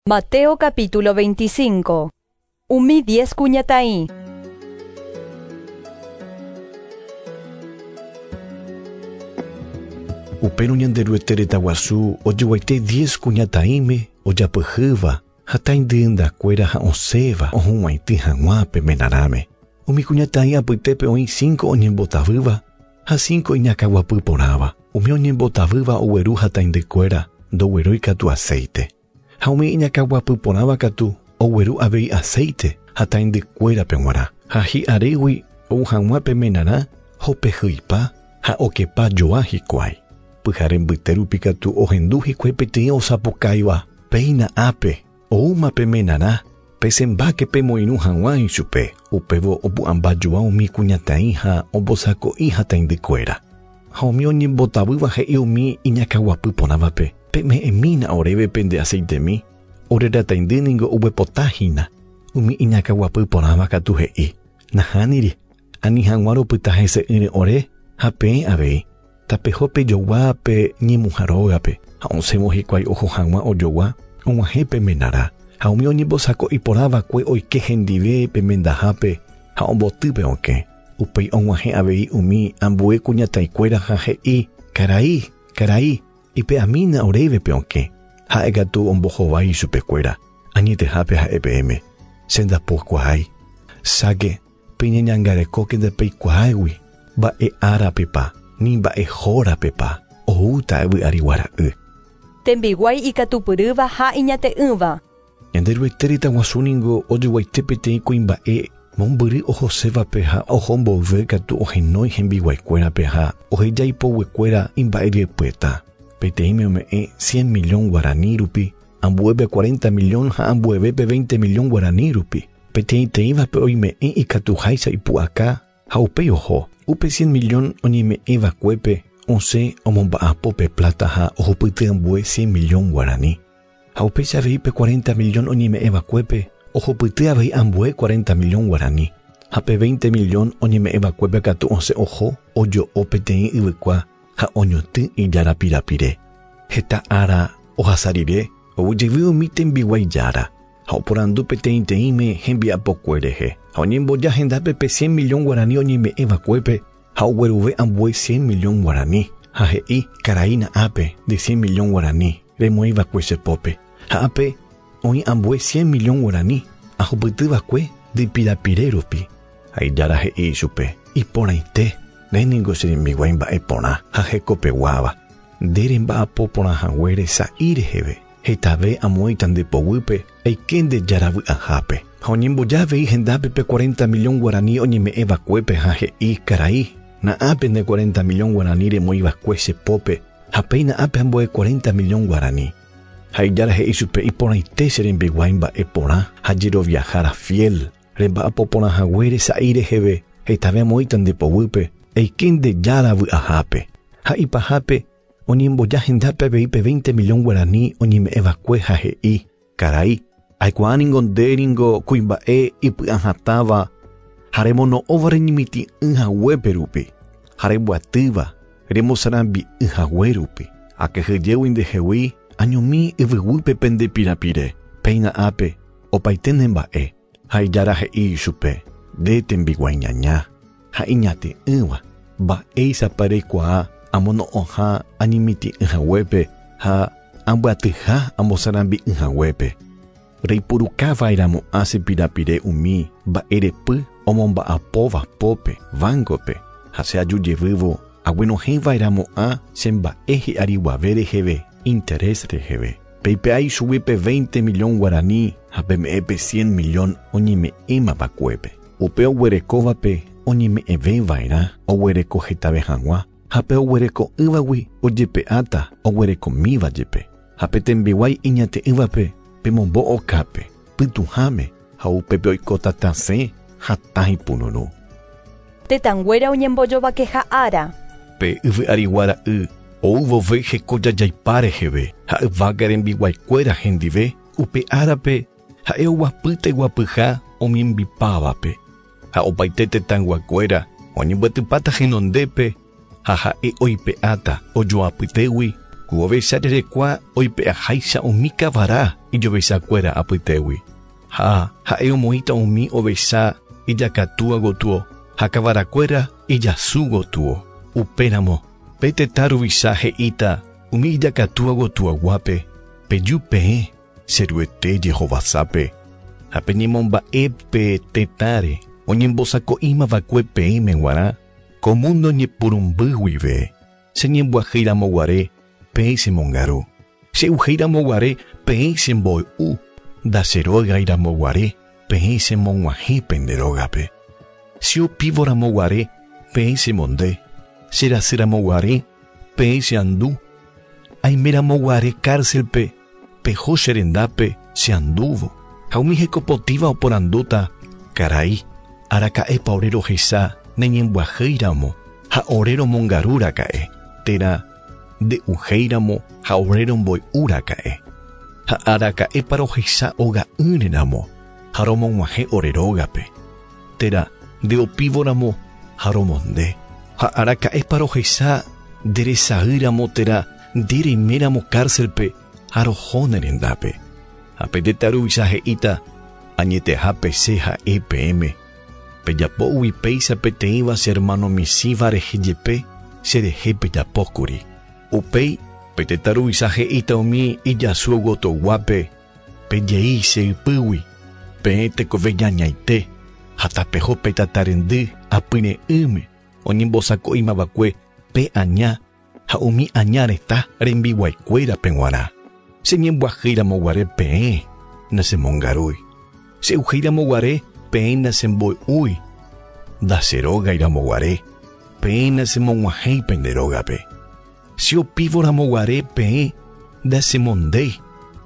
Mateo capítulo 25. Umi 10 kuñataí. Upéru ñanderuetere Taguaçu ojeguaite 10 kuñataíme ojapyhýva hatãindyndakuéra ha osẽva ohuguaitĩ hag̃uápe menarãme. Umi kuñataĩ apytépe oĩ 5 oñembotavýva ha 5 iñakãguapy porãva. Umi oñembotavýva ogueru hatãindekuéra ndoguerói katu aceite. Ha umi iñakãguapy porãva katu ogueru avei aceite hatãindekuérape g̃uarã. Ha hi'arégui ou hag̃uápe menarã hopehýipa ha okepa joa hikuái. Pyhare mbyte rupi katu ohendu hikuái peteĩ osapokáiva péina ápe oúmape menarã pesembáke pemoirũ hag̃uã ichupe. Upévo opu'ãmbajoa umi kuñataĩ ha ombosako'i hatãindekuéra. Ha umi oñembotavýva he'i umi iñakãguapy porãvape peme'ẽmína oréve nde aceitemi oreratãindýningo oguepotáhína. Umi iñakãguapy porãva katu he'i nahániri ani hag̃uã ropyta hese'ỹre ore ha peẽ avei tapeho jogua pe ñemuharógape ha osẽvo hikuái oho hag̃uã ojogua og̃uahẽpe menarã. Ha umi oñembosako'i porãvakue oike hendive pemendahápe ha ombotýpe okẽ. Upéi og̃uahẽ avei umi ambue kuñataĩkuéra ha he'i karai ipe'amína orévepe okẽ. Ha'e katu ombohovái ichupekuéra añetehápe ha'epe'ẽme chendapokuaái cháke peñeñangarekóke nde peikuaégui mba'e árapepa ni mba'e hórapepa oúta vy'ari guara'y. Tembiguái ikatupyrýva ha iñate'ỹva. Ñanderuetéri Taguaçúningo ojeguaite peteĩ kuimba'e mombyry ohosévape ha oho mbovy katu ohenói hembiguaikuérape ha ohejaipoguekuéra imba'ejepueta. Peteĩme ome'ẽ 100 million guarani rupi, ambuépe 40 million ha ambuevépe 20 million guarani rupi. Peteĩteĩvape oime'ẽ ikatuháicha ipu'aka ha upéi oho. Upe 100 million oñeme'ẽvakuépe osẽ omomba'apópe plata ha ohopyty ambue 100 million guarani. Ha upéicha aveípe 40 million oñeme'ẽvakuépe ohopyty avei ambue 40 million guarani. Ha pe 20 million oñeme'ẽvakuépe katu osẽ oho ojo'o peteĩ yvykua ha oñotỹ ijára pirapire. Heta ára ohasa rire oujevy umi tembiguái jára ha oporandu peteĩteĩme hembiapokué rehe. Ha oñemboja hendápe pe 100 million guarani oñeme'ẽvakuépe ha ogueruve ambue 100 million guarani. Ha he'i karaína ápe de 100 million guarani remoĩvakue chepópe. Ha ápe oĩ ambue 100 million guarani ahopytyvakue de pirapire rupi. Ha ijára he'i ichupe iporãite ndéniko cherembiguái mba'e porã ha hekopeguáva ndére mba'apo porãhaguére sa'i reheve hetave amo itandepoguýpe aike ndejára vy'ahápe. Ha oñemboja avei hendápe pe 40 million guarani oñeme'ẽvakuépe ha he'i karai na'ápe nde 40 million guarani remoĩvakue chepópe ha péina ápe ambue 40 million guarani. Ha ijára he'i chupe iporãite cherembiguái mba'e porã ha jeroviahara fiel remba'apo porãhaguére sa'i reheve hetave amo itandepoguýpe aike ndejára vy'ahápe. Ha ipahápe oñemboja hendápe aveípe 20 million guarani oñeme'ẽvakue ha he'i karai aikuaaningo ndéringo kuimba'e ipy'ahatáva ha remono'õva reñemiti'ỹhaguépe rupi ha remboatýva remosãrambi'yhague rupi. Akehyjégui ndehegui añomi yvyguýpe pende pirapire péina ápe opaite nemba'e. Ha ijára he'i chupe nde tembiguái ñaña ha iñate'ỹva mba'éichapa reikuaa amono'õha añemiti'yhaguépe ha ambyatýha ambosãrambi'yhaguépe. Reipurukávairammo'ã chepirapire umi mba'erepy omomba'apóva pópe bancope ha che ajujevývo ag̃uenohẽvairamo'ã che mba'e hi'ari guave reheve interés reheve. Peipe'ái chugui pe 20 million guarani ha peme'ẽpe 100 million oñeme'ẽmavakuépe. Upe oguerekóvape oñeme'ẽvévairã oguereko hetave hag̃uã ha pe oguereko yvagui ojepe'áta oguerekomíva jepe. Ha pe tembiguái iñate'ỹvape pemombo okápe pytuháme ha upépe oikóta tasẽ ha tahipururu. Tetãnguéra oñembojovakeha ára. Pe yvy'ari guara'y ouvove hekojajaipá reheve ha yvága rembiguaikuéra hendive upe árape ha'e oguapýte guapyha omiembipávape. Ha opaite tetãnguakuéra oñembotypáta henondépe ha ha'e oipe'áta ojoapytégui Kuovesa rerekua oipe'aháicha umi kavara ijovechakuéra apytégui. Ha'e omoĩta umi ovesa ijakatúva gotúo ha kavarakuéra ijasu gotúo. Upéramo pe tetã ruvisa he'íta umi ijakatúva gotuaguápe peju peẽ cheryete Jehovasápe ha peñemomba'e pe tetãre oñembosako'ímavakue peẽme g̃uarã komundo ñepurumby guive cheñemboajeiramoguare peẽ chemongaru cheujeiramoguare peẽ chembo'u ndacherogairamoguare peẽ chemog̃uahẽ pende rógape cheopívoramoguare peẽ chemonde cherasýramoguare peẽ cheandu aimeramoguare cárcelpe peho cherendápe cheandúvo ha umi hekopotíva oporandúta karai araka'épa ore rohesa neñemboajeíramo ha ore romongaruraka'e térã nde'uhéiramo ha ore romboy'uraka'e ha araka'épa rohesa oga'ỹreramo ha romog̃uahẽ ore rógape térã ndeopívoramo ha romonde ha araka'épa rohesa nderesaýramo térã ndereiméramo cárcelpe ha roho nerendápe ha petéta ruvisa he'íta añetehápe che ha'e peẽme pejapo uvipéicha peteĩva che hermano misĩva rehejepe cherehe pejapókuri upéi petéta ruvisa he'íta umi ijasu gotoguápe pejey che'ypýgui peẽ tekove ñañaite ha tapeho petatarendy apyre'ỹme oñembosako'ímavakue pe aña ha umi aña retã rembiguaikuérape g̃uarã cheñemboajeiramoguare peẽ nachemongarúi cheujeiramoguare peẽ nachembo'úi ndacherógairamoguare peẽ nachemog̃uahẽi pende rógape cheopívoramoguare peẽ ndachemondéi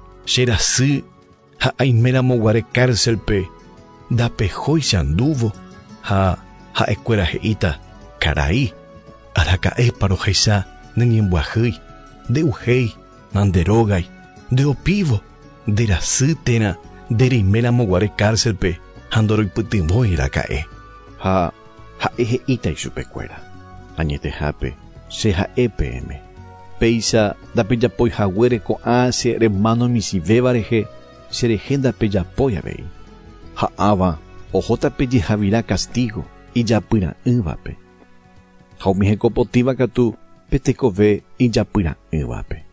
cherasy ha aimeramoguare cárcelpe ndapehói cheandúvo ha ha'ekuéra he'íta karai araka'épa rohesa neñemboahýi ndeuhéi nanderógai ndeopívo nderasy térã ndereimeramoguare cárcelpe ha ndoroipytyvõiraka'e ha ha'e he'íta ichupekuéra añetehápe che ha'e peẽme péicha ndapejapóihaguére ko'ã che hermano misivéva rehe cherehe ndapejapói avei ha'ãva ohóta pejehavira castigo ijapyra'ỹvape ha umi hekopotíva katu petekove ijapyra'ỹvape.